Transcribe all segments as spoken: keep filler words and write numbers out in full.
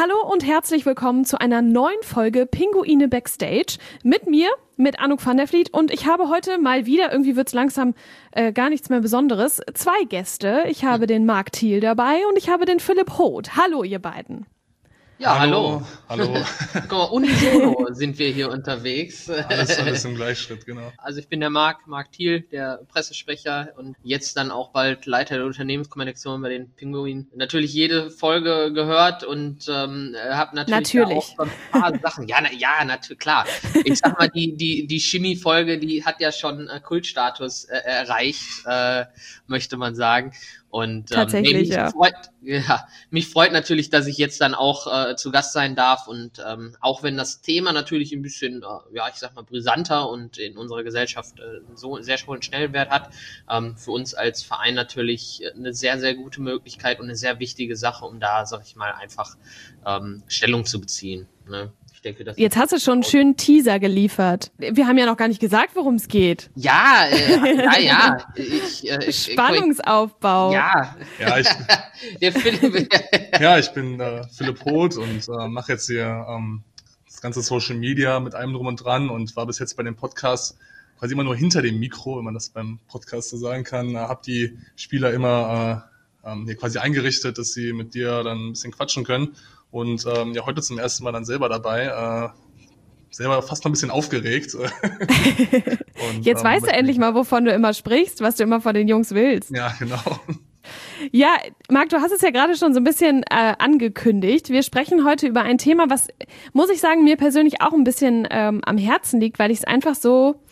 Hallo und herzlich willkommen zu einer neuen Folge Pinguine Backstage mit mir, mit Anouk van der Vliet, und ich habe heute mal wieder, irgendwie wird's langsam äh, gar nichts mehr Besonderes, zwei Gäste. Ich habe den Marc Thiel dabei und ich habe den Philipp Hoth. Hallo ihr beiden. Ja, hallo. Hallo. hallo. Guck mal, unisono sind wir hier unterwegs. Alles, alles im Gleichschritt, genau. Also ich bin der Marc, Marc Thiel, der Pressesprecher und jetzt dann auch bald Leiter der Unternehmenskommunikation bei den Pinguinen. Natürlich jede Folge gehört und ähm, habe natürlich, natürlich. auch ein paar Sachen. Ja, na, ja, natürlich, klar. Ich sag mal, die die die Chemie-Folge, die hat ja schon äh, Kultstatus äh, erreicht, äh, möchte man sagen. Und ähm, Tatsächlich, mich, ja. freut, ja, mich freut natürlich, dass ich jetzt dann auch äh, zu Gast sein darf und ähm, auch wenn das Thema natürlich ein bisschen, äh, ja, ich sag mal, brisanter und in unserer Gesellschaft äh, so sehr hohen Stellenwert hat, ähm, für uns als Verein natürlich eine sehr, sehr gute Möglichkeit und eine sehr wichtige Sache, um da, sag ich mal, einfach ähm, Stellung zu beziehen, ne? Ich denke, das Jetzt hast du schon einen schönen Teaser geliefert. Wir haben ja noch gar nicht gesagt, worum es geht. Ja, äh, ja, ja. Ich, äh, ich, Spannungsaufbau. Ich, ja. Ja, ich, Der Philipp. ja, ich bin äh, Philipp Hoth und äh, mache jetzt hier ähm, das ganze Social Media mit allem drum und dran und war bis jetzt bei dem Podcast quasi immer nur hinter dem Mikro, wenn man das beim Podcast so sagen kann. Äh, hab die Spieler immer äh, ähm, hier quasi eingerichtet, dass sie mit dir dann ein bisschen quatschen können. Und ähm, ja, heute zum ersten Mal dann selber dabei, äh, selber fast noch ein bisschen aufgeregt. und, Jetzt ähm, weißt du endlich mal, wovon du immer sprichst, was du immer von den Jungs willst. Ja, genau. Ja, Marc, du hast es ja gerade schon so ein bisschen äh, angekündigt. Wir sprechen heute über ein Thema, was, muss ich sagen, mir persönlich auch ein bisschen ähm, am Herzen liegt, weil ich es einfach so...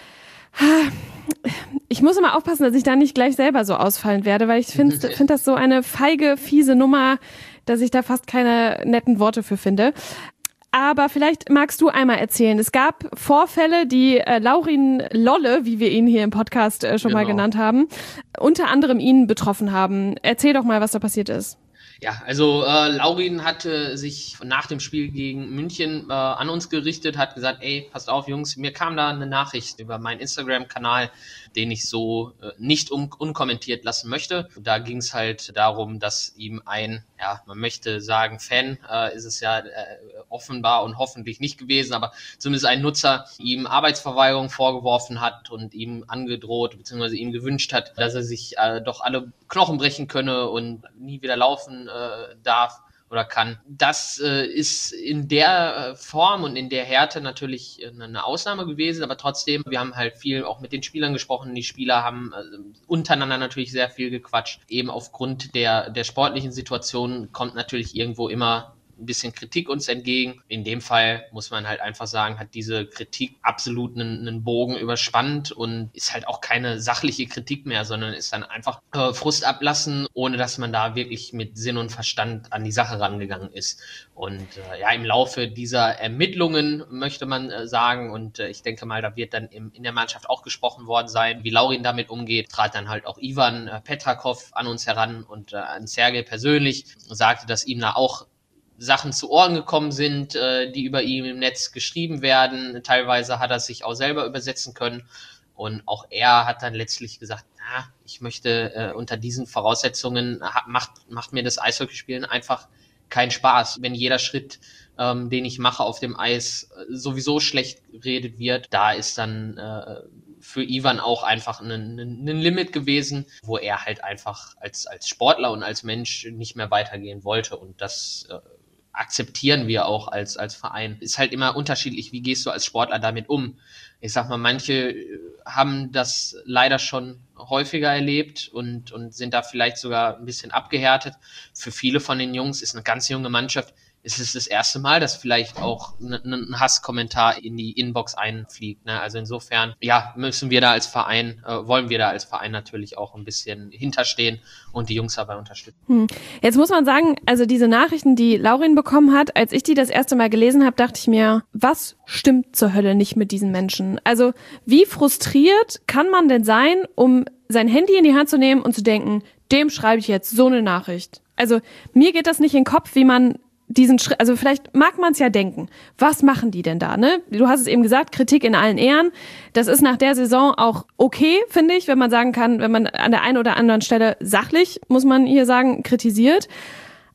Ich muss immer aufpassen, dass ich da nicht gleich selber so ausfallen werde, weil ich finde find das so eine feige, fiese Nummer, dass ich da fast keine netten Worte für finde. Aber vielleicht magst du einmal erzählen. Es gab Vorfälle, die äh, Laurin Lolle, wie wir ihn hier im Podcast äh, schon Genau. mal genannt haben, unter anderem ihn betroffen haben. Erzähl doch mal, was da passiert ist. Ja, also äh, Laurin hatte sich nach dem Spiel gegen München äh, an uns gerichtet, hat gesagt, ey, passt auf, Jungs, mir kam da eine Nachricht über meinen Instagram-Kanal, den ich so äh, nicht un- unkommentiert lassen möchte. Da ging es halt darum, dass ihm ein, ja, man möchte sagen, Fan äh, ist es ja äh, offenbar und hoffentlich nicht gewesen, aber zumindest ein Nutzer ihm Arbeitsverweigerung vorgeworfen hat und ihm angedroht bzw. ihm gewünscht hat, dass er sich äh, doch alle Knochen brechen könne und nie wieder laufen äh, darf oder kann. Das äh, ist in der äh, Form und in der Härte natürlich äh, eine Ausnahme gewesen, aber trotzdem, wir haben halt viel auch mit den Spielern gesprochen. Die Spieler haben äh, untereinander natürlich sehr viel gequatscht. Eben aufgrund der, der sportlichen Situation kommt natürlich irgendwo immer ein bisschen Kritik uns entgegen. In dem Fall muss man halt einfach sagen, hat diese Kritik absolut einen, einen Bogen überspannt und ist halt auch keine sachliche Kritik mehr, sondern ist dann einfach äh, Frust ablassen, ohne dass man da wirklich mit Sinn und Verstand an die Sache rangegangen ist. Und äh, ja, im Laufe dieser Ermittlungen möchte man äh, sagen, und äh, ich denke mal, da wird dann im, in der Mannschaft auch gesprochen worden sein, wie Laurin damit umgeht, trat dann halt auch Ivan äh, Petrakov an uns heran und äh, an Sergej persönlich, sagte, dass ihm da auch Sachen zu Ohren gekommen sind, äh, die über ihn im Netz geschrieben werden. Teilweise hat er sich auch selber übersetzen können. Und auch er hat dann letztlich gesagt, na, ich möchte äh, unter diesen Voraussetzungen, ha, macht, macht mir das Eishockeyspielen einfach keinen Spaß. Wenn jeder Schritt, ähm, den ich mache auf dem Eis, äh, sowieso schlecht geredet wird, da ist dann äh, für Ivan auch einfach ein, ein, ein Limit gewesen, wo er halt einfach als, als Sportler und als Mensch nicht mehr weitergehen wollte. Und das äh, akzeptieren wir auch als, als Verein. Ist halt immer unterschiedlich, wie gehst du als Sportler damit um? Ich sag mal, manche haben das leider schon häufiger erlebt und, und sind da vielleicht sogar ein bisschen abgehärtet. Für viele von den Jungs ist eine ganz junge Mannschaft, ist es das erste Mal, dass vielleicht auch ein, ein Hasskommentar in die Inbox einfliegt, ne? Also insofern, ja, müssen wir da als Verein, äh, wollen wir da als Verein natürlich auch ein bisschen hinterstehen und die Jungs dabei unterstützen. Hm. Jetzt muss man sagen, also diese Nachrichten, die Laurin bekommen hat, als ich die das erste Mal gelesen habe, dachte ich mir, was stimmt zur Hölle nicht mit diesen Menschen? Also wie frustriert kann man denn sein, um sein Handy in die Hand zu nehmen und zu denken, dem schreibe ich jetzt so eine Nachricht? Also mir geht das nicht in den Kopf, wie man diesen Schritt, also vielleicht mag man es ja denken, was machen die denn da, ne? Du hast es eben gesagt, Kritik in allen Ehren. Das ist nach der Saison auch okay, finde ich, wenn man sagen kann, wenn man an der einen oder anderen Stelle sachlich, muss man hier sagen, kritisiert.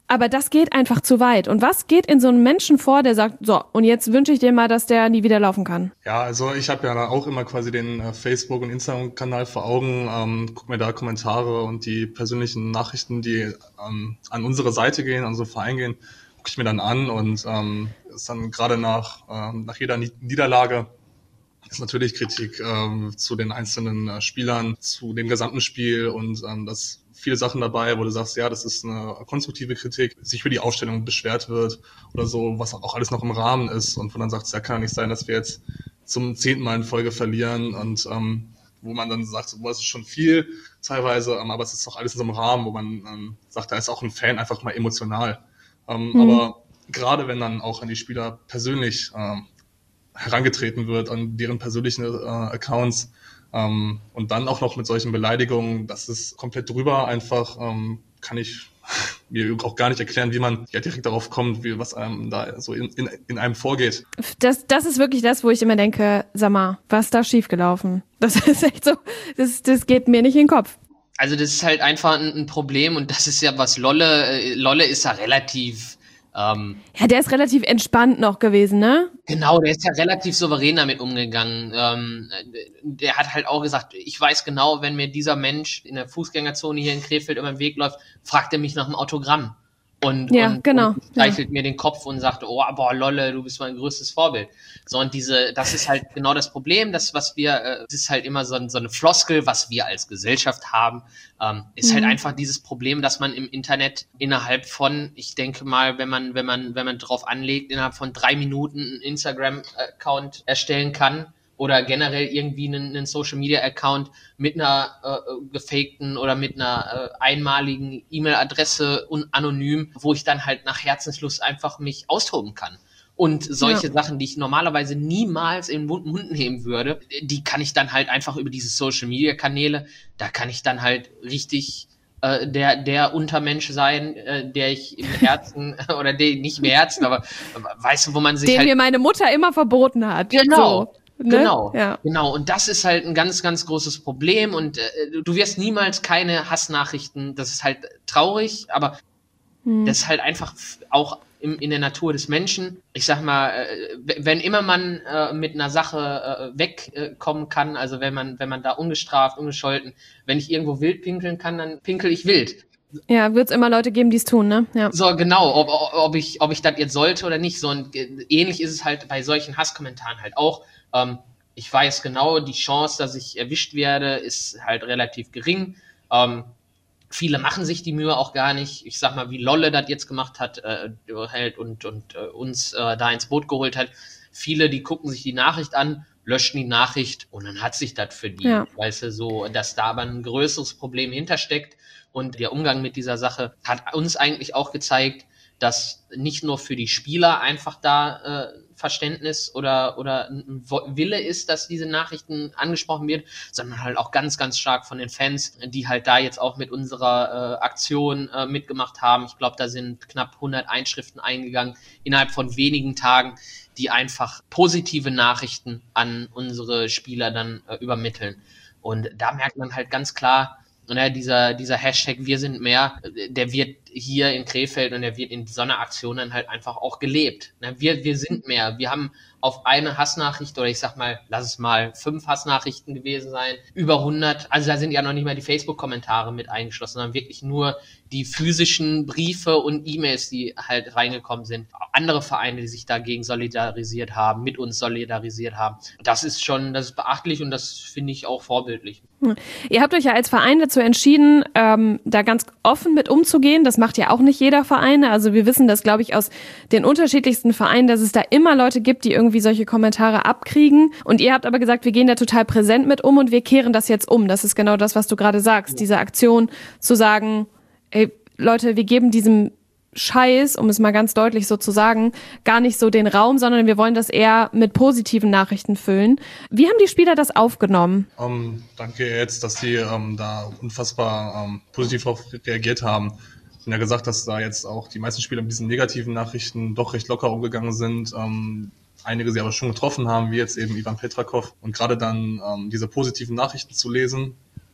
Aber das geht einfach zu weit. Und was geht in so einem Menschen vor, der sagt, so, und jetzt wünsche ich dir mal, dass der nie wieder laufen kann? Ja, also ich habe ja da auch immer quasi den äh, Facebook- und Instagram-Kanal vor Augen, ähm, guck mir da Kommentare und die persönlichen Nachrichten, die ähm, an unsere Seite gehen, an unseren Verein gehen, gucke ich mir dann an und ähm, ist dann gerade nach, ähm, nach jeder Niederlage ist natürlich Kritik ähm, zu den einzelnen äh, Spielern, zu dem gesamten Spiel und ähm, das viele Sachen dabei, wo du sagst, ja, das ist eine konstruktive Kritik, sich für die Aufstellung beschwert wird oder so, was auch alles noch im Rahmen ist und wo dann sagt, ja, kann nicht sein, dass wir jetzt zum zehnten Mal in Folge verlieren und ähm, wo man dann sagt, so, das ist schon viel teilweise, ähm, aber es ist doch alles in so einem Rahmen, wo man ähm, sagt, da ist auch ein Fan einfach mal emotional. Ähm, mhm. Aber gerade wenn dann auch an die Spieler persönlich ähm, herangetreten wird, an deren persönlichen äh, Accounts, Ähm, und dann auch noch mit solchen Beleidigungen, das ist komplett drüber einfach, ähm, kann ich mir auch gar nicht erklären, wie man ja direkt darauf kommt, wie was einem da so in, in, in einem vorgeht. Das, das ist wirklich das, wo ich immer denke, sag mal, was ist da schiefgelaufen? Das ist echt so, das, das geht mir nicht in den Kopf. Also das ist halt einfach ein, ein Problem und das ist ja was Lolle, Lolle ist ja relativ Ähm, ja, der ist relativ entspannt noch gewesen, ne? Genau, der ist ja relativ souverän damit umgegangen. Ähm, der hat halt auch gesagt, ich weiß genau, wenn mir dieser Mensch in der Fußgängerzone hier in Krefeld über den Weg läuft, fragt er mich nach einem Autogramm. Und, ja, und, genau. und streichelt ja. mir den Kopf und sagt, oh, boah, Lolle, du bist mein größtes Vorbild. So, und diese, das ist halt genau das Problem, das, was wir, äh, das ist halt immer so, so eine Floskel, was wir als Gesellschaft haben, ähm, ist mhm. halt einfach dieses Problem, dass man im Internet innerhalb von, ich denke mal, wenn man, wenn man, wenn man drauf anlegt, innerhalb von drei Minuten einen Instagram-Account erstellen kann, oder generell irgendwie einen, einen Social-Media-Account mit einer äh, gefakten oder mit einer äh, einmaligen E-Mail-Adresse und anonym, wo ich dann halt nach Herzenslust einfach mich austoben kann. Und solche ja. Sachen, die ich normalerweise niemals in den Mund nehmen würde, die kann ich dann halt einfach über diese Social-Media-Kanäle, da kann ich dann halt richtig äh, der der Untermensch sein, äh, der ich im Herzen, oder der nicht im Herzen, aber weißt du, wo man sich Den halt... mir meine Mutter immer verboten hat. Genau. So. Ne? Genau, ja. genau. Und das ist halt ein ganz, ganz großes Problem. Und äh, du wirst niemals keine Hassnachrichten. Das ist halt traurig, aber hm. das ist halt einfach auch im, in der Natur des Menschen. Ich sag mal, äh, wenn immer man äh, mit einer Sache äh, wegkommen äh, kann, also wenn man, wenn man da ungestraft, ungescholten, wenn ich irgendwo wild pinkeln kann, dann pinkel ich wild. Ja, wird es immer Leute geben, die es tun, ne? Ja. So, genau, ob, ob ich, ob ich das jetzt sollte oder nicht. So, und ähnlich ist es halt bei solchen Hasskommentaren halt auch. Ähm, ich weiß genau, die Chance, dass ich erwischt werde, ist halt relativ gering. Ähm, viele machen sich die Mühe auch gar nicht. Ich sag mal, wie Lolle das jetzt gemacht hat, äh, halt und, und äh, uns äh, da ins Boot geholt hat. Viele, die gucken sich die Nachricht an, löschen die Nachricht und dann hat sich das für die, ja. weißt du, so, dass da aber ein größeres Problem hintersteckt. Und der Umgang mit dieser Sache hat uns eigentlich auch gezeigt, dass nicht nur für die Spieler einfach da äh, Verständnis oder oder ein Wille ist, dass diese Nachrichten angesprochen wird, sondern halt auch ganz, ganz stark von den Fans, die halt da jetzt auch mit unserer äh, Aktion äh, mitgemacht haben. Ich glaube, da sind knapp hundert Einschriften eingegangen innerhalb von wenigen Tagen, die einfach positive Nachrichten an unsere Spieler dann äh, übermitteln. Und da merkt man halt ganz klar, ne, dieser, dieser Hashtag Wir sind mehr, der wird hier in Krefeld und der wird in so einer Aktion dann halt einfach auch gelebt. Ne, wir, wir sind mehr. Wir haben auf eine Hassnachricht, oder ich sag mal, lass es mal fünf Hassnachrichten gewesen sein, über hundert, also da sind ja noch nicht mal die Facebook-Kommentare mit eingeschlossen, sondern wirklich nur die physischen Briefe und E-Mails, die halt reingekommen sind. Andere Vereine, die sich dagegen solidarisiert haben, mit uns solidarisiert haben. Das ist schon, das ist beachtlich und das finde ich auch vorbildlich. Ihr habt euch ja als Verein dazu entschieden, ähm, da ganz offen mit umzugehen. Das macht ja auch nicht jeder Verein. Also wir wissen das, glaube ich, aus den unterschiedlichsten Vereinen, dass es da immer Leute gibt, die irgendwie solche Kommentare abkriegen. Und ihr habt aber gesagt, wir gehen da total präsent mit um und wir kehren das jetzt um. Das ist genau das, was du gerade sagst. Ja. Diese Aktion zu sagen, ey, Leute, wir geben diesem Scheiß, um es mal ganz deutlich so zu sagen, gar nicht so den Raum, sondern wir wollen das eher mit positiven Nachrichten füllen. Wie haben die Spieler das aufgenommen? Um, danke jetzt, dass die um, da unfassbar um, positiv darauf reagiert haben. Ich habe ja gesagt, dass da jetzt auch die meisten Spieler mit diesen negativen Nachrichten doch recht locker umgegangen sind. Um, einige sie aber schon getroffen haben, wie jetzt eben Ivan Petrakov. Und gerade dann um, diese positiven Nachrichten zu lesen,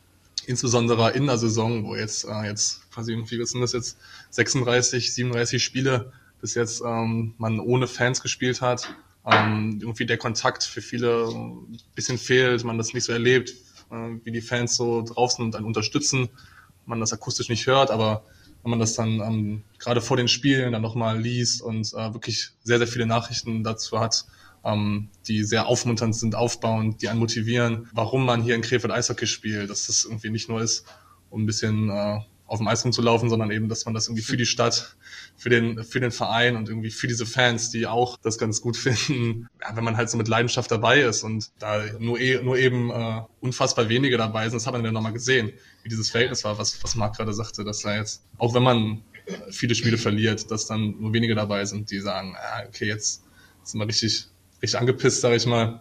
insbesondere in der Saison, wo jetzt äh, jetzt quasi irgendwie, was sind das jetzt, sechsunddreißig, siebenunddreißig Spiele bis jetzt ähm, man ohne Fans gespielt hat, ähm, irgendwie der Kontakt für viele ein bisschen fehlt, man das nicht so erlebt, äh, wie die Fans so drauf sind und dann unterstützen, man das akustisch nicht hört, aber wenn man das dann ähm, gerade vor den Spielen dann nochmal liest und äh, wirklich sehr, sehr viele Nachrichten dazu hat, ähm, die sehr aufmunternd sind, aufbauend, die einen motivieren, warum man hier in Krefeld Eishockey spielt, dass das irgendwie nicht nur ist, um ein bisschen äh, auf dem Eis rumzulaufen, sondern eben, dass man das irgendwie für die Stadt, für den, für den Verein und irgendwie für diese Fans, die auch das ganz gut finden, ja, wenn man halt so mit Leidenschaft dabei ist und da nur, e- nur eben äh, unfassbar wenige dabei sind, das hat man dann nochmal gesehen, wie dieses Verhältnis war, was, was Marc gerade sagte, dass da jetzt, auch wenn man viele Spiele verliert, dass dann nur wenige dabei sind, die sagen, ah, okay, jetzt sind wir richtig, richtig angepisst, sag ich mal.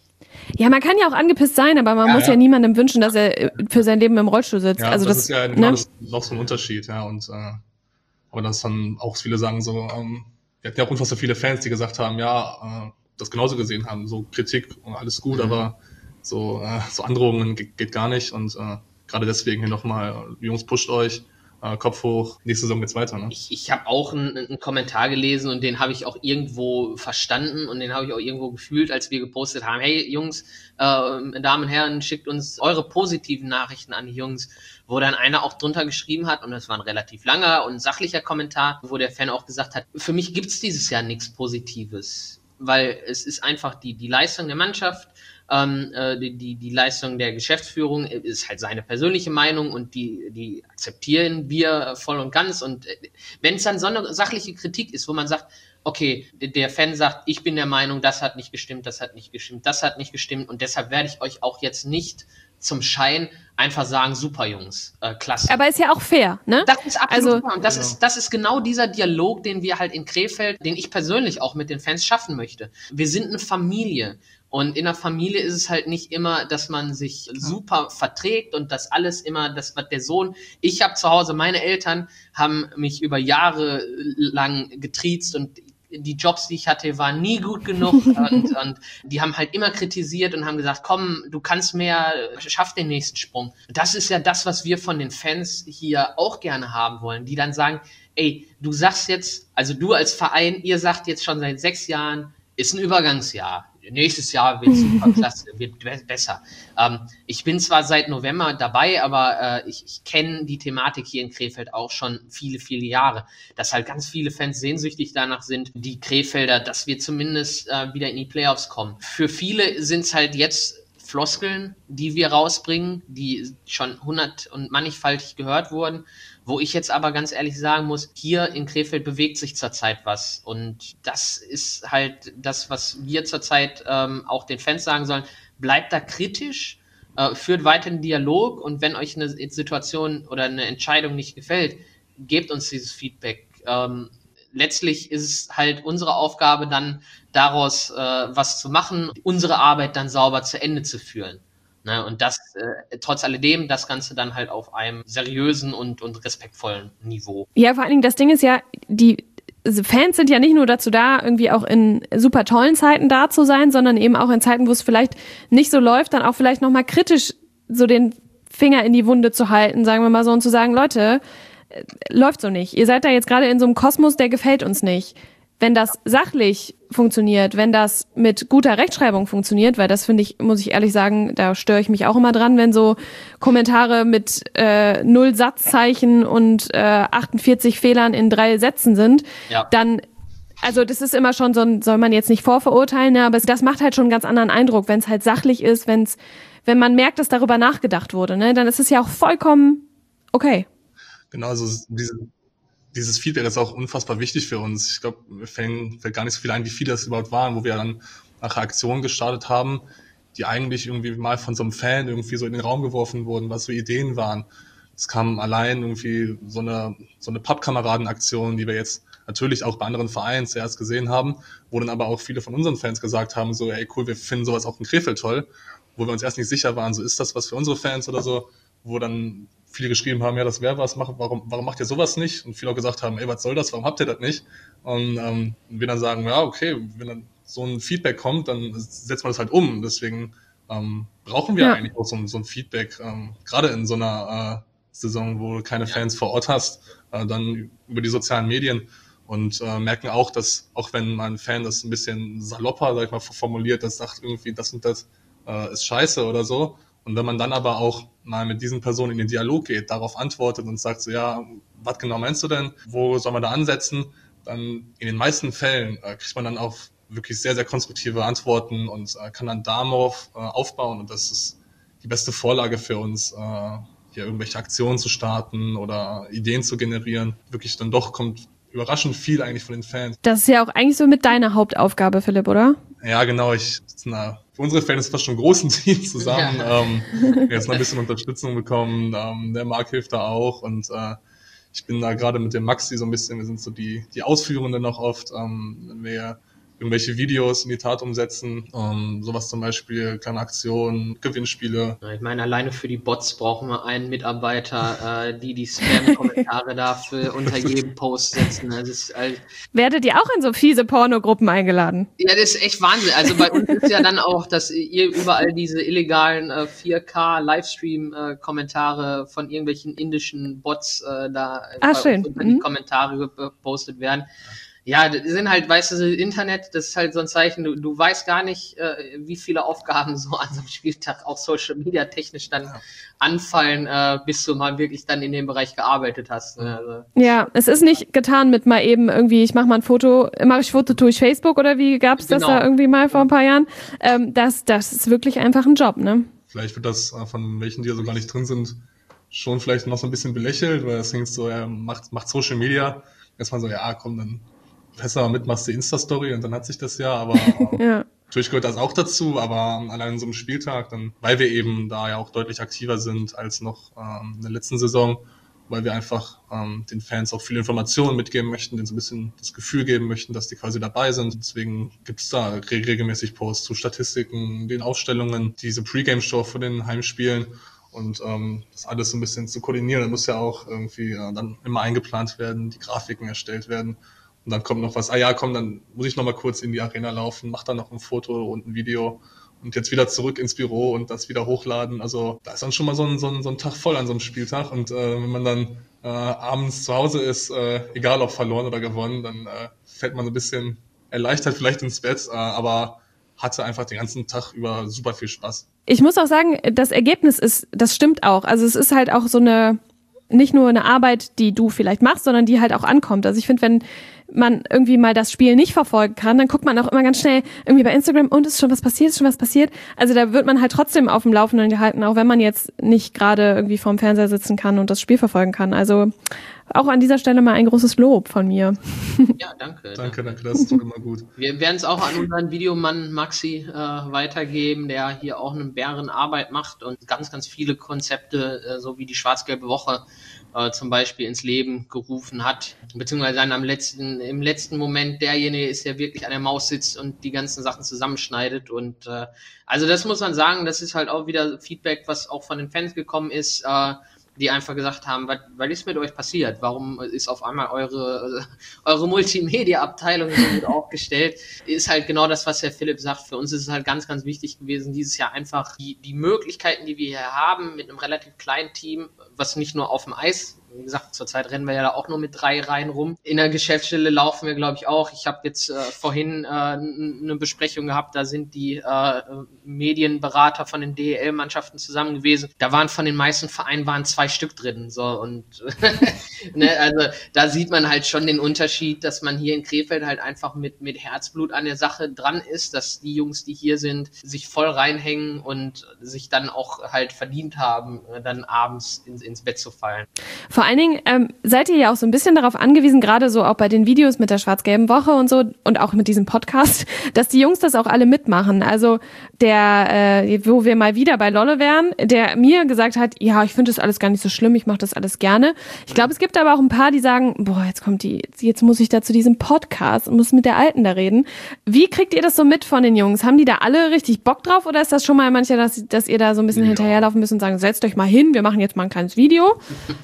Ja, man kann ja auch angepisst sein, aber man Ja, muss ja. ja niemandem wünschen, dass er für sein Leben im Rollstuhl sitzt. Ja, also das, das ist ja genau ne? das noch so ein Unterschied, ja. Und äh, aber das dann auch viele sagen so, ähm, wir hatten ja auch unfassbar viele Fans, die gesagt haben, ja, äh, das genauso gesehen haben, so Kritik und alles gut, mhm. aber so äh, so Androhungen geht, geht gar nicht. Und äh, gerade deswegen hier nochmal, Jungs, pusht euch. Kopf hoch, nächste Saison geht's weiter. Ne? Ich, ich habe auch einen, einen Kommentar gelesen und den habe ich auch irgendwo verstanden und den habe ich auch irgendwo gefühlt, als wir gepostet haben, hey Jungs, äh, Damen und Herren, schickt uns eure positiven Nachrichten an die Jungs, wo dann einer auch drunter geschrieben hat, und das war ein relativ langer und sachlicher Kommentar, wo der Fan auch gesagt hat, für mich gibt's dieses Jahr nichts Positives, weil es ist einfach die, die Leistung der Mannschaft, Ähm, äh, die, die, die Leistung der Geschäftsführung ist halt seine persönliche Meinung und die, die akzeptieren wir voll und ganz. Und äh, wenn es dann so eine sachliche Kritik ist, wo man sagt, okay, der Fan sagt, ich bin der Meinung, das hat nicht gestimmt, das hat nicht gestimmt, das hat nicht gestimmt und deshalb werde ich euch auch jetzt nicht zum Schein einfach sagen, super Jungs, äh, klasse. Aber ist ja auch fair, ne? Das ist absolut also, super. Und das genau. ist, das ist genau dieser Dialog, den wir halt in Krefeld, den ich persönlich auch mit den Fans schaffen möchte. Wir sind eine Familie. Und in der Familie ist es halt nicht immer, dass man sich super verträgt und das alles immer, das was der Sohn, ich habe zu Hause, meine Eltern haben mich über Jahre lang getriezt und die Jobs, die ich hatte, waren nie gut genug und, und die haben halt immer kritisiert und haben gesagt, komm, du kannst mehr, schaff den nächsten Sprung. Das ist ja das, was wir von den Fans hier auch gerne haben wollen, die dann sagen, ey, du sagst jetzt, also du als Verein, ihr sagt jetzt schon seit sechs Jahren, ist ein Übergangsjahr. Nächstes Jahr wird super klasse, wird be- besser. Ähm, ich bin zwar seit November dabei, aber äh, ich, ich kenne die Thematik hier in Krefeld auch schon viele, viele Jahre, dass halt ganz viele Fans sehnsüchtig danach sind, die Krefelder, dass wir zumindest äh, wieder in die Playoffs kommen. Für viele sind es halt jetzt Floskeln, die wir rausbringen, die schon hundert und mannigfaltig gehört wurden, wo ich jetzt aber ganz ehrlich sagen muss, hier in Krefeld bewegt sich zurzeit was und das ist halt das, was wir zurzeit ähm, auch den Fans sagen sollen, bleibt da kritisch, äh, führt weiter den Dialog und wenn euch eine Situation oder eine Entscheidung nicht gefällt, gebt uns dieses Feedback. Ähm, letztlich ist es halt unsere Aufgabe dann daraus äh, was zu machen, unsere Arbeit dann sauber zu Ende zu führen. Ne, und das, äh, trotz alledem, das Ganze dann halt auf einem seriösen und, und respektvollen Niveau. Ja, vor allen Dingen, das Ding ist ja, die Fans sind ja nicht nur dazu da, irgendwie auch in super tollen Zeiten da zu sein, sondern eben auch in Zeiten, wo es vielleicht nicht so läuft, dann auch vielleicht nochmal kritisch so den Finger in die Wunde zu halten, sagen wir mal so, und zu sagen, Leute, äh, läuft so nicht. Ihr seid da jetzt gerade in so einem Kosmos, der gefällt uns nicht. Wenn das sachlich funktioniert, wenn das mit guter Rechtschreibung funktioniert, weil das finde ich, muss ich ehrlich sagen, da störe ich mich auch immer dran, wenn so Kommentare mit äh, null Satzzeichen und äh, achtundvierzig Fehlern in drei Sätzen sind, ja. dann, also das ist immer schon so ein, soll man jetzt nicht vorverurteilen, ne, aber das macht halt schon einen ganz anderen Eindruck, wenn es halt sachlich ist, wenn es, wenn man merkt, dass darüber nachgedacht wurde, ne, dann ist es ja auch vollkommen okay. Genau, also diese Dieses Feedback ist auch unfassbar wichtig für uns. Ich glaube, mir fällt, fällt gar nicht so viel ein, wie viele das überhaupt waren, wo wir dann nachher Aktionen gestartet haben, die eigentlich irgendwie mal von so einem Fan irgendwie so in den Raum geworfen wurden, was so Ideen waren. Es kam allein irgendwie so eine so eine Pappkameraden-Aktion, die wir jetzt natürlich auch bei anderen Vereinen zuerst gesehen haben, wo dann aber auch viele von unseren Fans gesagt haben, so, ey cool, wir finden sowas auch in Krefeld toll, wo wir uns erst nicht sicher waren, so ist das was für unsere Fans oder so, wo dann viele geschrieben haben, ja, das wäre was, mach, warum, warum macht ihr sowas nicht? Und viele auch gesagt haben, ey, was soll das, warum habt ihr das nicht? Und ähm, wir dann sagen, ja, okay, wenn dann so ein Feedback kommt, dann setzt man das halt um. Deswegen ähm, brauchen wir Ja. eigentlich auch so, ein- so ein Feedback, ähm, gerade in so einer äh, Saison, wo du keine Fans vor Ort hast, äh, dann über die sozialen Medien und äh, merken auch, dass auch wenn mal ein Fan das ein bisschen salopper, sag ich mal, formuliert, das sagt irgendwie, das und das äh, ist scheiße oder so. Und wenn man dann aber auch mal mit diesen Personen in den Dialog geht, darauf antwortet und sagt so, ja, was genau meinst du denn? Wo soll man da ansetzen? Dann in den meisten Fällen äh, kriegt man dann auch wirklich sehr, sehr konstruktive Antworten und äh, kann dann darauf äh, aufbauen. Und das ist die beste Vorlage für uns, äh, hier irgendwelche Aktionen zu starten oder Ideen zu generieren. Wirklich dann doch kommt überraschend viel eigentlich von den Fans. Das ist ja auch eigentlich so mit deiner Hauptaufgabe, Philipp, oder? Ja, genau. Ich, na, für unsere Fans ist fast schon ein großes Team zusammen. Ja. Ähm, wir haben jetzt noch ein bisschen Unterstützung bekommen. Ähm, der Marc hilft da auch und äh, ich bin da gerade mit dem Maxi so ein bisschen, wir sind so die die Ausführenden noch oft, ähm, wenn wir irgendwelche Videos in die Tat umsetzen, ähm, sowas zum Beispiel, kleine Aktionen, Gewinnspiele. Ich meine, alleine für die Bots brauchen wir einen Mitarbeiter, äh, die die Spam-Kommentare dafür unter jedem Post setzen. Das ist, also, Werdet ihr auch in so fiese Pornogruppen eingeladen? ja, das ist echt Wahnsinn. Also bei uns ist ja dann auch, dass ihr überall diese illegalen äh, vier K Livestream-Kommentare von irgendwelchen indischen Bots äh, da Ah, bei schön. uns unter die Mhm. Kommentare gepostet werden. Ja, das sind halt, weißt du, das Internet, das ist halt so ein Zeichen, du, du weißt gar nicht, äh, wie viele Aufgaben so an so einem Spieltag auch Social Media technisch dann Ja. anfallen, äh, bis du mal wirklich dann in dem Bereich gearbeitet hast. Ne? Also, Ja, es ist nicht getan mit mal eben irgendwie, ich mache mal ein Foto, mache ich Foto, tue ich Facebook oder wie gab's das Genau. da irgendwie mal vor ein paar Jahren? Ähm, das, das ist wirklich einfach ein Job, ne? Vielleicht wird das äh, von welchen, die da so gar nicht drin sind, schon vielleicht noch so ein bisschen belächelt, weil das klingt so, ja, macht, macht Social Media. Erstmal so, ja, komm, dann fährst du mal mit, machst die Insta-Story und dann hat sich das ja, aber äh, Ja. natürlich gehört das auch dazu, aber allein in so einem Spieltag, dann, weil wir eben da ja auch deutlich aktiver sind als noch ähm, in der letzten Saison, weil wir einfach ähm, den Fans auch viele Informationen mitgeben möchten, denen so ein bisschen das Gefühl geben möchten, dass die quasi dabei sind. Deswegen gibt's da re- regelmäßig Posts zu Statistiken, den Aufstellungen, diese Pre-Game-Show von den Heimspielen und ähm, das alles so ein bisschen zu koordinieren. Da muss ja auch irgendwie äh, dann immer eingeplant werden, die Grafiken erstellt werden. Und dann kommt noch was, ah ja, komm, dann muss ich noch mal kurz in die Arena laufen, mach dann noch ein Foto und ein Video und jetzt wieder zurück ins Büro und das wieder hochladen. Also da ist dann schon mal so ein, so ein, so ein Tag voll an so einem Spieltag. Und äh, wenn man dann äh, abends zu Hause ist, äh, egal ob verloren oder gewonnen, dann äh, fällt man so ein bisschen erleichtert vielleicht ins Bett, äh, aber hatte einfach den ganzen Tag über super viel Spaß. Ich muss auch sagen, das Ergebnis ist, das stimmt auch. Also es ist halt auch so eine, nicht nur eine Arbeit, die du vielleicht machst, sondern die halt auch ankommt. Also ich finde, wenn man irgendwie mal das Spiel nicht verfolgen kann, dann guckt man auch immer ganz schnell irgendwie bei Instagram und ist schon was passiert, ist schon was passiert. Also da wird man halt trotzdem auf dem Laufenden gehalten, auch wenn man jetzt nicht gerade irgendwie vorm Fernseher sitzen kann und das Spiel verfolgen kann. Also auch an dieser Stelle mal ein großes Lob von mir. ja, danke. Danke, danke, das tut immer gut. Wir werden es auch an unseren Videomann Maxi äh, weitergeben, der hier auch eine Bärenarbeit macht und ganz, ganz viele Konzepte, äh, so wie die schwarz-gelbe Woche äh, zum Beispiel ins Leben gerufen hat, beziehungsweise dann am letzten, im letzten Moment derjenige ist, der wirklich an der Maus sitzt und die ganzen Sachen zusammenschneidet und äh, also das muss man sagen, das ist halt auch wieder Feedback, was auch von den Fans gekommen ist, äh, die einfach gesagt haben, was, was ist mit euch passiert? Warum ist auf einmal eure, eure Multimedia-Abteilung so gut aufgestellt? Ist halt genau das, was Herr Philipp sagt. Für uns ist es halt ganz, ganz wichtig gewesen, dieses Jahr einfach die, die Möglichkeiten, die wir hier haben, mit einem relativ kleinen Team, was nicht nur auf dem Eis, wie gesagt, zurzeit rennen wir ja da auch nur mit drei Reihen rum. In der Geschäftsstelle laufen wir, glaube ich, auch. Ich habe jetzt äh, vorhin äh, eine Besprechung gehabt, da sind die äh, Medienberater von den D E L-Mannschaften zusammen gewesen. Da waren von den meisten Vereinen waren zwei Stück drin. So und ne, also da sieht man halt schon den Unterschied, dass man hier in Krefeld halt einfach mit, mit Herzblut an der Sache dran ist, dass die Jungs, die hier sind, sich voll reinhängen und sich dann auch halt verdient haben, dann abends ins, ins Bett zu fallen. Vor allen Dingen ähm, seid ihr ja auch so ein bisschen darauf angewiesen, gerade so auch bei den Videos mit der schwarz-gelben Woche und so und auch mit diesem Podcast, dass die Jungs das auch alle mitmachen. Also der, äh, wo wir mal wieder bei Lolle wären, der mir gesagt hat, ja, ich finde das alles gar nicht so schlimm, ich mache das alles gerne. Ich glaube, es gibt aber auch ein paar, die sagen, boah, jetzt kommt die, jetzt muss ich da zu diesem Podcast und muss mit der Alten da reden. Wie kriegt ihr das so mit von den Jungs? Haben die da alle richtig Bock drauf oder ist das schon mal mancher, dass, dass ihr da so ein bisschen Ja. hinterherlaufen müsst und sagen, setzt euch mal hin, wir machen jetzt mal ein kleines Video?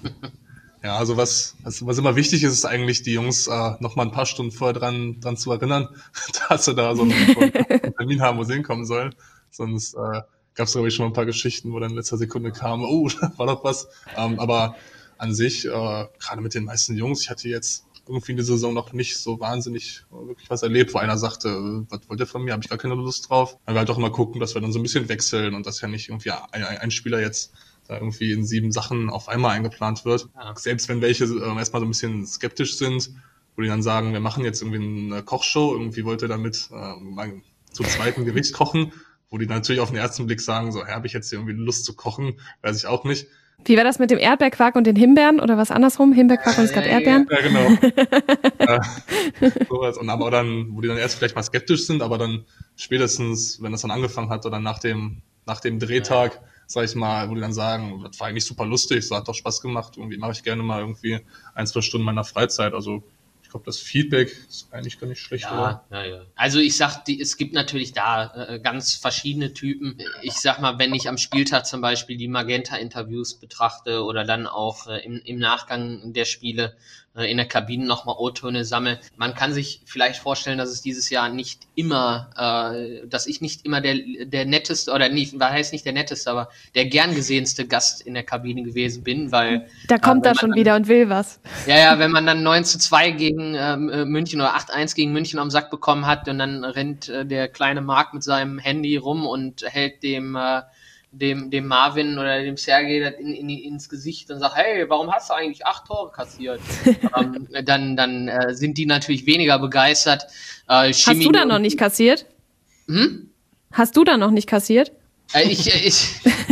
Ja, also was, was, was immer wichtig ist, ist eigentlich die Jungs äh, noch mal ein paar Stunden vorher dran, dran zu erinnern, dass sie da so einen, so einen Termin haben, wo sie hinkommen sollen. Sonst äh, gab es, glaube ich, schon mal ein paar Geschichten, wo dann in letzter Sekunde kam, oh, da war doch was. Ähm, aber an sich, äh, gerade mit den meisten Jungs, ich hatte jetzt irgendwie in der Saison noch nicht so wahnsinnig wirklich was erlebt, wo einer sagte, was wollt ihr von mir, habe ich gar keine Lust drauf. Weil wir halt auch immer gucken, dass wir dann so ein bisschen wechseln und dass ja nicht irgendwie ein, ein Spieler jetzt da irgendwie in sieben Sachen auf einmal eingeplant wird. Ja. Selbst wenn welche äh, erstmal so ein bisschen skeptisch sind, wo die dann sagen, wir machen jetzt irgendwie eine Kochshow, irgendwie wollt ihr damit äh, mal zu zweiten Gericht kochen, wo die dann natürlich auf den ersten Blick sagen, so, habe ich jetzt hier irgendwie Lust zu kochen, weiß ich auch nicht. Wie war das mit dem Erdbeerquark und den Himbeeren oder was andersrum? Himbeerquark und es gab Erdbeeren? Ja, genau. äh, sowas. Und aber dann, wo die dann erst vielleicht mal skeptisch sind, aber dann spätestens, wenn das dann angefangen hat oder nach dem, nach dem Drehtag, ja. sag ich mal, wo die dann sagen, das war eigentlich super lustig, so hat doch Spaß gemacht, irgendwie mache ich gerne mal irgendwie ein, zwei Stunden meiner Freizeit, also ich glaube, das Feedback ist eigentlich gar nicht schlecht, ja, oder? Ja, ja. Also ich sag, die, es gibt natürlich da äh, ganz verschiedene Typen. Ich sag mal, wenn ich am Spieltag zum Beispiel die Magenta-Interviews betrachte oder dann auch äh, im, im Nachgang der Spiele äh, in der Kabine nochmal O-Töne sammle, man kann sich vielleicht vorstellen, dass es dieses Jahr nicht immer, äh, dass ich nicht immer der, der netteste, oder nicht, was heißt nicht der netteste, aber der gern gesehenste Gast in der Kabine gewesen bin, weil... Da kommt äh, er schon dann, wieder und will was. Ja, ja, wenn man dann neun zu zwei gegen ähm, München oder acht eins gegen München am Sack bekommen hat und dann rennt äh, der kleine Marc mit seinem Handy rum und hält dem äh, dem dem Marvin oder dem Sergej das in, in, ins Gesicht und sagt, hey, warum hast du eigentlich acht Tore kassiert? ähm, dann dann äh, sind die natürlich weniger begeistert. Äh, hast du da noch nicht kassiert? Hm? Hast du da noch nicht kassiert? Äh, ich, ich,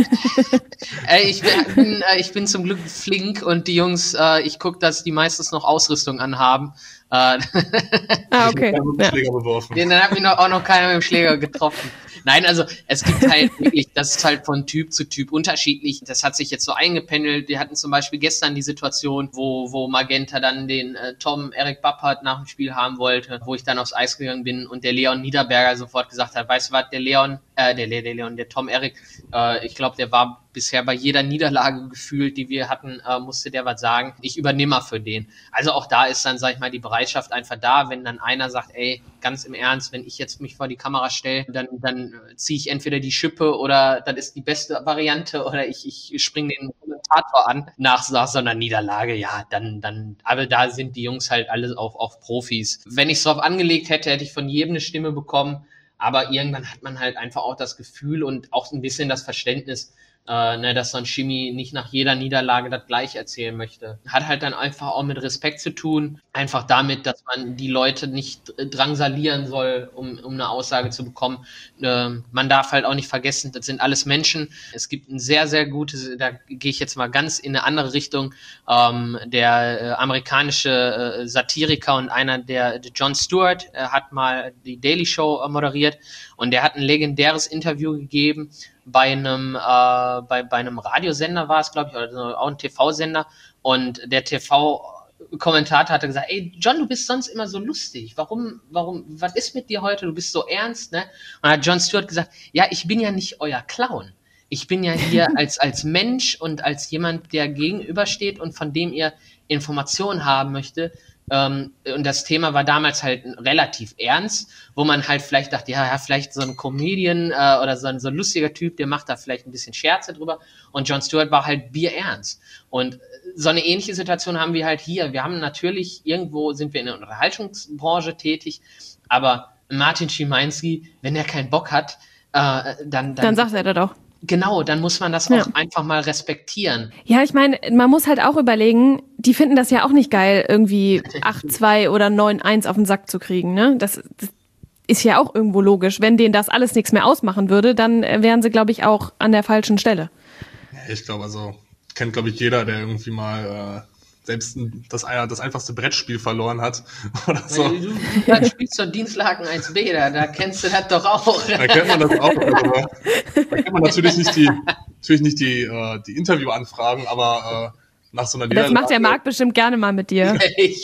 äh, ich, bin, äh, ich bin zum Glück flink und die Jungs, äh, ich gucke, dass die meistens noch Ausrüstung anhaben. Äh, ah, okay. Ich mit dem Schläger beworfen. Den, dann hat mich noch, auch noch keiner mit dem Schläger getroffen. Nein, also es gibt halt wirklich, das ist halt von Typ zu Typ unterschiedlich. Das hat sich jetzt so eingependelt. Wir hatten zum Beispiel gestern die Situation, wo wo Magenta dann den äh, Tom Erik Bappert nach dem Spiel haben wollte, wo ich dann aufs Eis gegangen bin und der Leon Niederberger sofort gesagt hat, weißt du was, der Leon, äh, der, der Leon, der Tom Erik, äh, ich glaube, der war bisher bei jeder Niederlage gefühlt, die wir hatten, äh, musste der was sagen. Ich übernehme mal für den. Also auch da ist dann, sag ich mal, die Bereitschaft einfach da, wenn dann einer sagt, ey, ganz im Ernst, wenn ich jetzt mich vor die Kamera stelle, dann, dann ziehe ich entweder die Schippe oder das ist die beste Variante oder ich, ich springe den Kommentator an nach, nach so einer Niederlage. Ja, dann, dann, aber da sind die Jungs halt alle auf, auf Profis. Wenn ich es drauf angelegt hätte, hätte ich von jedem eine Stimme bekommen. Aber irgendwann hat man halt einfach auch das Gefühl und auch ein bisschen das Verständnis, äh, ne, dass so ein Schimi nicht nach jeder Niederlage das gleiche erzählen möchte. Hat halt dann einfach auch mit Respekt zu tun, einfach damit, dass man die Leute nicht drangsalieren soll, um, um eine Aussage zu bekommen. Äh, man darf halt auch nicht vergessen, das sind alles Menschen. Es gibt ein sehr, sehr gutes, da gehe ich jetzt mal ganz in eine andere Richtung, ähm, der äh, amerikanische äh, Satiriker und einer, der, der Jon Stewart, äh, hat mal die Daily Show äh, moderiert und der hat ein legendäres Interview gegeben, bei einem äh, bei bei einem Radiosender war es, glaube ich, oder so, auch ein T V-Sender und der T V-Kommentator hatte gesagt, ey, John, du bist sonst immer so lustig, warum, warum, was ist mit dir heute, du bist so ernst, ne? Und dann hat Jon Stewart gesagt, ja, ich bin ja nicht euer Clown, ich bin ja hier als als Mensch und als jemand, der gegenübersteht und von dem ihr Informationen haben möchte. Um, und das Thema war damals halt relativ ernst, wo man halt vielleicht dachte, ja, ja vielleicht so ein Comedian äh, oder so ein, so ein lustiger Typ, der macht da vielleicht ein bisschen Scherze drüber. Und Jon Stewart war halt bierernst. Und so eine ähnliche Situation haben wir halt hier. Wir haben natürlich, irgendwo sind wir in der Unterhaltungsbranche tätig, aber Martin Schimanski, wenn er keinen Bock hat, äh, dann, dann... Dann sagt er das doch. Genau, dann muss man das auch ja. einfach mal respektieren. Ja, ich meine, man muss halt auch überlegen, die finden das ja auch nicht geil, irgendwie acht zwei oder neun eins auf den Sack zu kriegen, ne? Das, das ist ja auch irgendwo logisch. Wenn denen das alles nichts mehr ausmachen würde, dann wären sie, glaube ich, auch an der falschen Stelle. Ja, ich glaube, also kennt, glaube ich, jeder, der irgendwie mal äh, selbst das, das einfachste Brettspiel verloren hat oder so. Du, du, du spielst doch Dienstlaken eins b, da, da kennst du das doch auch. Da kennt man das auch. Also, da kennt man natürlich nicht die, natürlich nicht die, äh, die Interviewanfragen, aber äh, nach so einer Niederlage... Das macht der Marc bestimmt gerne mal mit dir.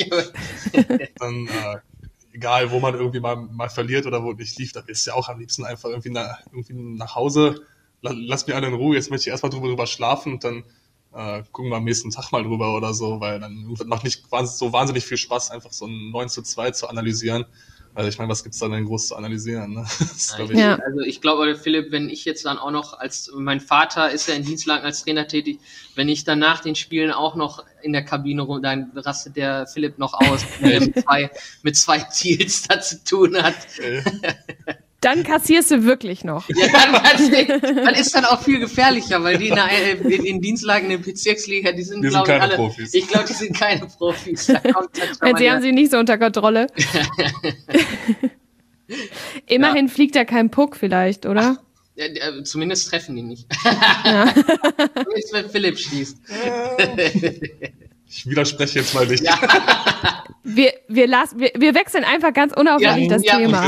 Dann, äh, egal, wo man irgendwie mal, mal verliert oder wo nicht lief, da bist du ja auch am liebsten einfach irgendwie, na, irgendwie nach Hause, lass mich alle in Ruhe, jetzt möchte ich erstmal drüber, drüber schlafen und dann Äh, gucken wir am nächsten Tag mal drüber oder so, weil dann macht nicht so wahnsinnig viel Spaß, einfach so ein neun zu zwei zu analysieren. Also ich meine, was gibt's da denn groß zu analysieren? Ne? Das Ja, ich. Ja. Also ich glaube, Philipp, wenn ich jetzt dann auch noch als, mein Vater ist ja in Dienstlagen als Trainer tätig, wenn ich dann nach den Spielen auch noch in der Kabine rum, dann rastet der Philipp noch aus, wenn er mit zwei, mit zwei Teals da zu tun hat. Dann kassierst du wirklich noch. Ja, dann, dann, dann ist dann auch viel gefährlicher, weil die in, der, in, in Dienstlagen in der Bezirksliga, die sind, Die sind glaube ich, keine alle, Profis. ich glaube, die sind keine Profis. Da kommt dann schon Weil mal sie der- haben sie nicht so unter Kontrolle. Immerhin fliegt ja kein Puck vielleicht, oder? Ja, äh, zumindest treffen die nicht. Ja. Zumindest wenn Philipp schießt. Ich widerspreche jetzt mal dich. Ja. Wir, wir, lassen, wir, wir wechseln einfach ganz unauffällig Ja, das ja. Thema.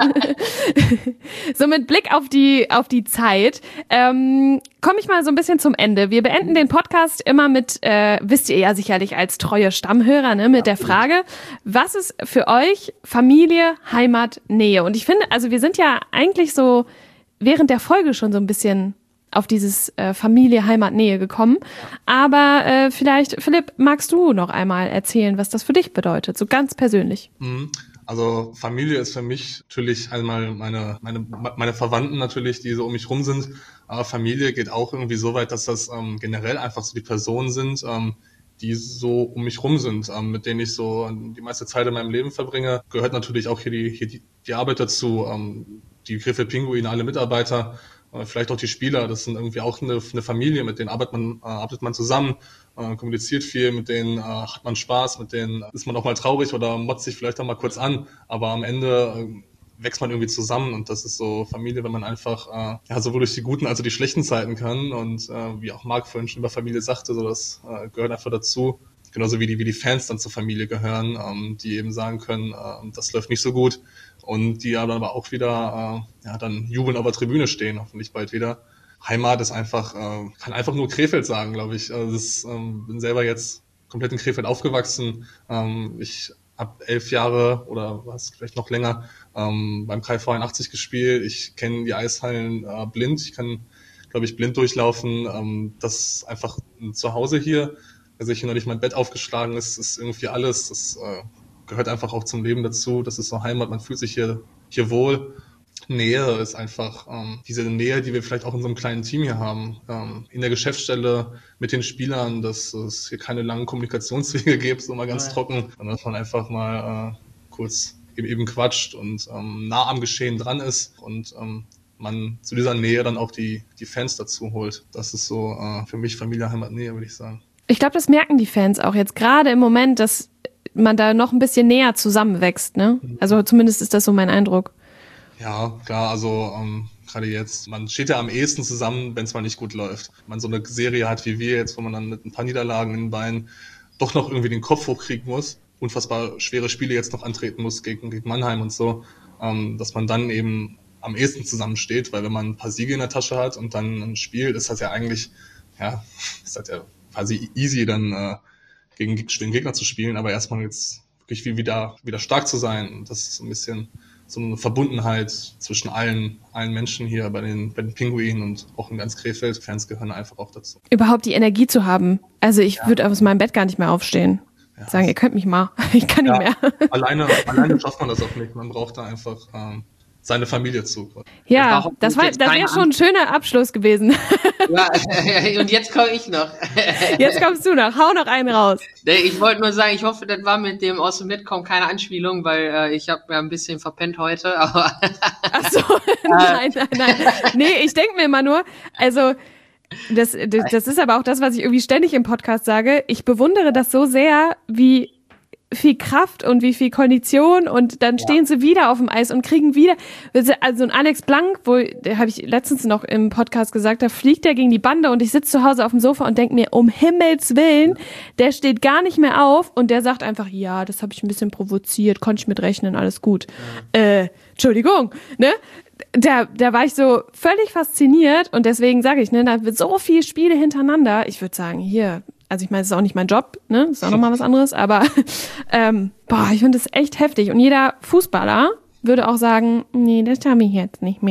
So mit Blick auf die, auf die Zeit ähm, komme ich mal so ein bisschen zum Ende. Wir beenden den Podcast immer mit, äh, wisst ihr ja sicherlich als treue Stammhörer, ne, mit der Frage, was ist für euch Familie, Heimat, Nähe? Und ich finde, also wir sind ja eigentlich so während der Folge schon so ein bisschen auf dieses äh, Familie, Heimat, Nähe gekommen. Aber äh, vielleicht, Philipp, magst du noch einmal erzählen, was das für dich bedeutet, so ganz persönlich? Mhm. Also Familie ist für mich natürlich einmal meine, meine, meine Verwandten natürlich, die so um mich rum sind. Aber Familie geht auch irgendwie so weit, dass das ähm, generell einfach so die Personen sind, ähm, die so um mich rum sind, ähm, mit denen ich so die meiste Zeit in meinem Leben verbringe. Gehört natürlich auch hier die, hier die, die Arbeit dazu, ähm, die Krefeld Pinguine, alle Mitarbeiter, äh, vielleicht auch die Spieler. Das sind irgendwie auch eine, eine Familie, mit denen arbeitet man, äh, arbeitet man zusammen, äh, kommuniziert viel, mit denen äh, hat man Spaß, mit denen ist man auch mal traurig oder motzt sich vielleicht auch mal kurz an, aber am Ende äh, wächst man irgendwie zusammen und das ist so Familie, wenn man einfach äh, ja sowohl durch die guten als auch die schlechten Zeiten kann und äh, wie auch Marc vorhin schon über Familie sagte, so das äh, gehört einfach dazu. Genauso wie die wie die Fans dann zur Familie gehören, ähm, die eben sagen können, äh, das läuft nicht so gut und die ja dann aber auch wieder äh, ja dann jubeln auf der Tribüne stehen, hoffentlich bald wieder. Heimat ist einfach, äh, kann einfach nur Krefeld sagen, glaube ich. Also das, ähm, bin selber jetzt komplett in Krefeld aufgewachsen. Ähm, ich habe elf Jahre oder was vielleicht noch länger ähm, beim K V einundachtzig gespielt. Ich kenne die Eishallen äh, blind. Ich kann, glaube ich, blind durchlaufen. Ähm, das ist einfach ein Zuhause hier. Also ich hier noch nicht mein Bett aufgeschlagen ist, ist irgendwie alles. Das äh, gehört einfach auch zum Leben dazu. Das ist so Heimat. Man fühlt sich hier hier wohl. Nähe ist einfach ähm, diese Nähe, die wir vielleicht auch in so einem kleinen Team hier haben. Ähm, in der Geschäftsstelle mit den Spielern, dass es hier keine langen Kommunikationswege gibt, so mal ganz Ja. trocken, sondern dass man einfach mal äh, kurz eben, eben quatscht und ähm, nah am Geschehen dran ist und ähm, man zu dieser Nähe dann auch die die Fans dazu holt. Das ist so äh, für mich Familie, Heimat, Nähe, würde ich sagen. Ich glaube, das merken die Fans auch jetzt gerade im Moment, dass man da noch ein bisschen näher zusammenwächst, ne? Also zumindest ist das so mein Eindruck. Ja, klar, also ähm, gerade jetzt, man steht ja am ehesten zusammen, wenn es mal nicht gut läuft. Wenn man so eine Serie hat wie wir jetzt, wo man dann mit ein paar Niederlagen in den Beinen doch noch irgendwie den Kopf hochkriegen muss, unfassbar schwere Spiele jetzt noch antreten muss gegen, gegen Mannheim und so, ähm, dass man dann eben am ehesten zusammensteht, weil wenn man ein paar Siege in der Tasche hat und dann ein Spiel, ist das ja eigentlich, ja, ist das ja quasi easy, dann äh, gegen den Gegner zu spielen, aber erstmal jetzt wirklich wieder, wieder stark zu sein. Und das ist so ein bisschen so eine Verbundenheit zwischen allen, allen Menschen hier bei den, bei den Pinguinen und auch in ganz Krefeld. Fans gehören einfach auch dazu. Überhaupt die Energie zu haben. Also ich Ja. würde aus meinem Bett gar nicht mehr aufstehen. Ja. Sagen, ihr könnt mich mal. Ich kann Ja. nicht mehr. Alleine, alleine schafft man das auch nicht. Man braucht da einfach ähm, seine Familie zu. Ja, Das das war war, jetzt das keine wäre schon ein schöner Abschluss gewesen. Ja, und jetzt komme ich noch. Jetzt kommst du noch. Hau noch einen raus. Nee, ich wollte nur sagen, ich hoffe, das war mit dem aus dem Mitkommen keine Anspielung, weil äh, ich habe ja ein bisschen verpennt heute, aber Ach so, nein, nein, nein. Nee, ich denke mir immer nur, also das, das, das ist aber auch das, was ich irgendwie ständig im Podcast sage. Ich bewundere das so sehr, wie viel Kraft und wie viel Kondition und dann stehen sie wieder auf dem Eis und kriegen wieder, also ein Alex Blank, wo, der habe ich letztens noch im Podcast gesagt, da fliegt er gegen die Bande und ich sitze zu Hause auf dem Sofa und denke mir, um Himmels Willen, der steht gar nicht mehr auf und der sagt einfach, ja, das habe ich ein bisschen provoziert, konnte ich mitrechnen, alles gut. Ja. Äh, Entschuldigung, ne? Da, da war ich so völlig fasziniert und deswegen sage ich, ne, da wird so viele Spiele hintereinander, ich würde sagen, hier, also ich meine, es ist auch nicht mein Job, ne, ist auch nochmal was anderes, aber ähm, boah, ich finde das echt heftig und jeder Fußballer würde auch sagen, nee, das schaffe ich jetzt nicht mehr.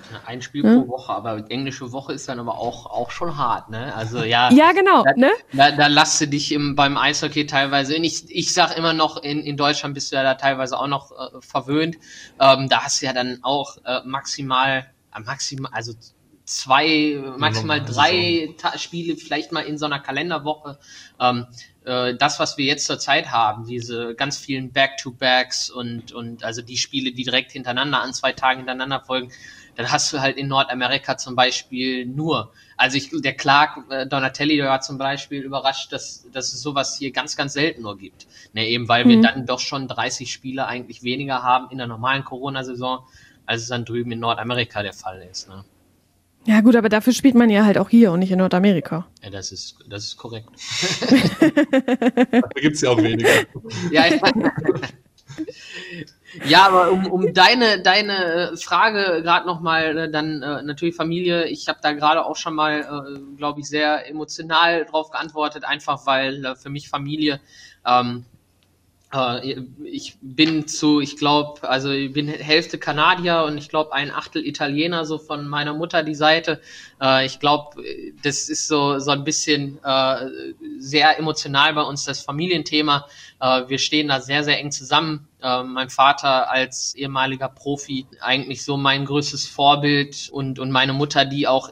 Ein Spiel hm? pro Woche, aber englische Woche ist dann aber auch, auch schon hart, ne? Also ja. Ja, genau, da, ne? Da, da lasst du dich im, beim Eishockey teilweise, ich, ich sag immer noch, in, in Deutschland bist du ja da teilweise auch noch äh, verwöhnt. Ähm, da hast du ja dann auch äh, maximal, äh, maximal, also zwei, maximal drei Ta- Spiele, vielleicht mal in so einer Kalenderwoche. Ähm, äh, das, was wir jetzt zur Zeit haben, diese ganz vielen Back-to-Backs und, und also die Spiele, die direkt hintereinander an zwei Tagen hintereinander folgen, dann hast du halt in Nordamerika zum Beispiel nur. Also ich, der Clark äh, Donatelli war zum Beispiel überrascht, dass, dass es sowas hier ganz, ganz selten nur gibt. Ne, eben weil mhm. wir dann doch schon dreißig Spiele eigentlich weniger haben in der normalen Corona-Saison, als es dann drüben in Nordamerika der Fall ist. Ne? Ja gut, aber dafür spielt man ja halt auch hier und nicht in Nordamerika. Ja, das ist, das ist korrekt. Da gibt's ja auch weniger. Ja, ich Ja, aber um, um deine deine Frage gerade nochmal, äh, dann äh, natürlich Familie, ich habe da gerade auch schon mal, äh, glaube ich, sehr emotional drauf geantwortet, einfach weil äh, für mich Familie, ähm, äh, ich bin zu, ich glaube, also ich bin Hälfte Kanadier und ich glaube ein Achtel Italiener, so von meiner Mutter die Seite. Äh, ich glaube, das ist so so ein bisschen äh, sehr emotional bei uns, das Familienthema. Uh, wir stehen da sehr, sehr eng zusammen. Uh, mein Vater als ehemaliger Profi, eigentlich so mein größtes Vorbild und, und meine Mutter, die auch,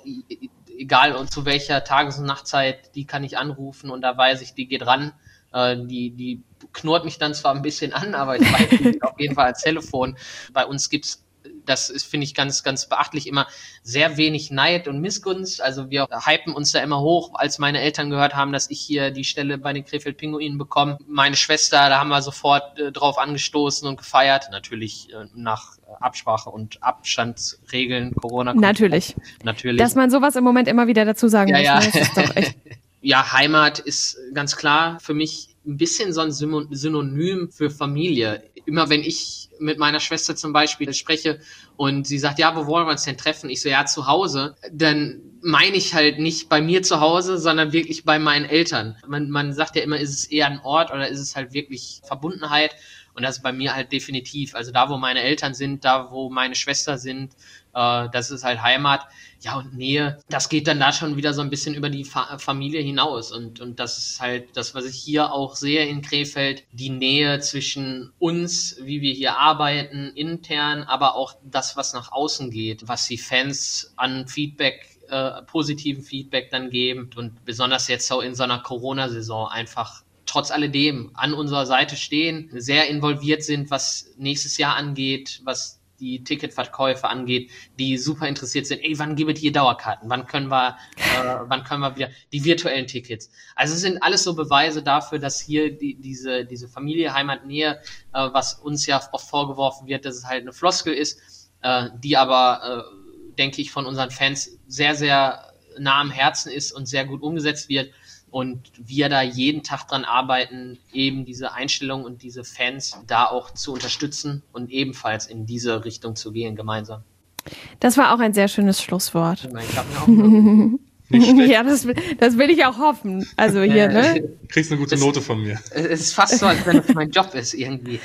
egal zu welcher Tages- und Nachtzeit, die kann ich anrufen und da weiß ich, die geht ran. Uh, die, die knurrt mich dann zwar ein bisschen an, aber ich weiß, die geht auf jeden Fall ans Telefon. Bei uns gibt's, das ist, finde ich, ganz, ganz beachtlich, immer sehr wenig Neid und Missgunst. Also wir hypen uns da immer hoch, als meine Eltern gehört haben, dass ich hier die Stelle bei den Krefeld-Pinguinen bekomme. Meine Schwester, da haben wir sofort äh, drauf angestoßen und gefeiert. Natürlich äh, nach Absprache und Abstandsregeln, Corona. Natürlich. Natürlich. Dass man sowas im Moment immer wieder dazu sagen ja, muss. Ja. Ne? Das ist doch echt. Ja, Heimat ist ganz klar für mich ein bisschen so ein Synonym für Familie. Immer wenn ich mit meiner Schwester zum Beispiel spreche und sie sagt, ja, wo wollen wir uns denn treffen? Ich so, ja, zu Hause. Dann meine ich halt nicht bei mir zu Hause, sondern wirklich bei meinen Eltern. Man, man sagt ja immer, ist es eher ein Ort oder ist es halt wirklich Verbundenheit? Und das ist bei mir halt definitiv. Also da, wo meine Eltern sind, da, wo meine Schwester sind, äh, das ist halt Heimat. Ja, und Nähe, das geht dann da schon wieder so ein bisschen über die Fa- Familie hinaus. Und, und das ist halt das, was ich hier auch sehe in Krefeld. Die Nähe zwischen uns, wie wir hier arbeiten, intern, aber auch das, was nach außen geht, was die Fans an Feedback, äh, positiven Feedback dann geben. Und besonders jetzt so in so einer Corona-Saison einfach trotz alledem an unserer Seite stehen, sehr involviert sind, was nächstes Jahr angeht, was die Ticketverkäufe angeht, die super interessiert sind. Ey, wann gibt es hier Dauerkarten? Wann können wir, äh, wann können wir wieder die virtuellen Tickets? Also es sind alles so Beweise dafür, dass hier die, diese diese Familie, Heimat, Nähe, äh, was uns ja oft vorgeworfen wird, dass es halt eine Floskel ist, äh, die aber, äh, denke ich, von unseren Fans sehr, sehr nah am Herzen ist und sehr gut umgesetzt wird. Und wir da jeden Tag dran arbeiten, eben diese Einstellung und diese Fans da auch zu unterstützen und ebenfalls in diese Richtung zu gehen gemeinsam. Das war auch ein sehr schönes Schlusswort. Ich hab mir auch eine ja, das, das will ich auch hoffen. Also hier, ne? Du kriegst eine gute Note von mir. Es ist fast so, als wenn es mein Job ist irgendwie.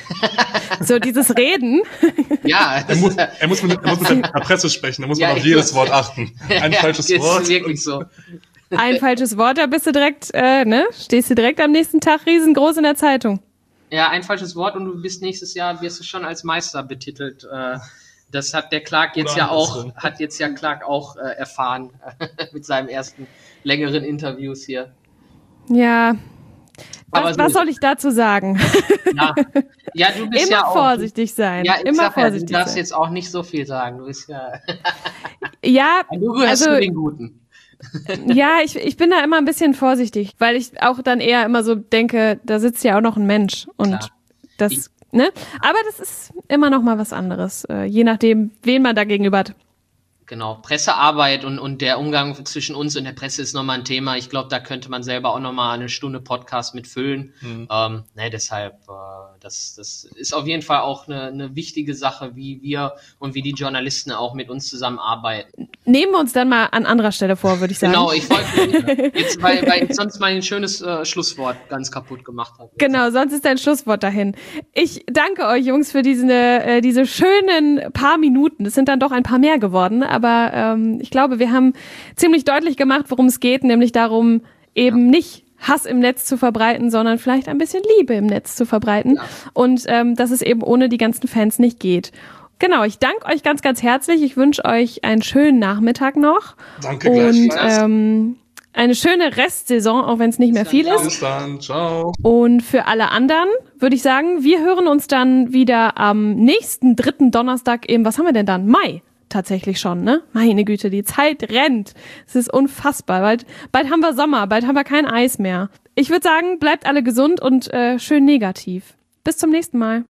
So dieses Reden. Ja. Er muss, er muss mit, er muss mit der Presse sprechen, da muss man Ja, auf jedes Wort achten. Ein ja, falsches ist Wort. wirklich so. Ein falsches Wort, da bist du direkt, äh, ne? Stehst du direkt am nächsten Tag riesengroß in der Zeitung. Ja, ein falsches Wort und du bist nächstes Jahr, wirst du schon als Meister betitelt. Das hat der Clark jetzt ja auch, hat jetzt ja Clark auch erfahren mit seinem ersten längeren Interviews hier. Ja. Was, so was soll ich dazu sagen? Ja, ja du bist immer ja auch, vorsichtig sein. Ja, immer sag, vorsichtig du darfst sein. jetzt auch nicht so viel sagen. Du bist ja. Ja, du gehörst also, zu den Guten. Ja, ich, ich bin da immer ein bisschen vorsichtig, weil ich auch dann eher immer so denke, da sitzt ja auch noch ein Mensch und Klar. das, Ich, ne? Aber das ist immer noch mal was anderes, äh, je nachdem, wen man da gegenüber hat. Genau, Pressearbeit und, und der Umgang zwischen uns und der Presse ist nochmal ein Thema. Ich glaube, da könnte man selber auch nochmal eine Stunde Podcast mitfüllen. Mhm. Ähm, ne, deshalb, äh, das, das ist auf jeden Fall auch eine, eine wichtige Sache, wie wir und wie die Journalisten auch mit uns zusammenarbeiten. Nehmen wir uns dann mal an anderer Stelle vor, würde ich sagen. Genau, ich wollte jetzt, weil, weil ich sonst mein schönes äh, Schlusswort ganz kaputt gemacht habe. Genau, sonst ist dein Schlusswort dahin. Ich danke euch, Jungs, für diese, äh, diese schönen paar Minuten. Es sind dann doch ein paar mehr geworden, aber aber ähm, ich glaube, wir haben ziemlich deutlich gemacht, worum es geht, nämlich darum, eben ja. nicht Hass im Netz zu verbreiten, sondern vielleicht ein bisschen Liebe im Netz zu verbreiten ja. und ähm, dass es eben ohne die ganzen Fans nicht geht. Genau, ich danke euch ganz, ganz herzlich. Ich wünsche euch einen schönen Nachmittag noch. Danke und ähm, eine schöne Restsaison, auch wenn es nicht mehr viel ist. Bis dann, ciao. Und für alle anderen würde ich sagen, wir hören uns dann wieder am nächsten dritten Donnerstag im, was haben wir denn dann? Mai. Tatsächlich schon, ne? Meine Güte, die Zeit rennt. Es ist unfassbar. Bald, bald haben wir Sommer, bald haben wir kein Eis mehr. Ich würde sagen, bleibt alle gesund und äh, schön negativ. Bis zum nächsten Mal.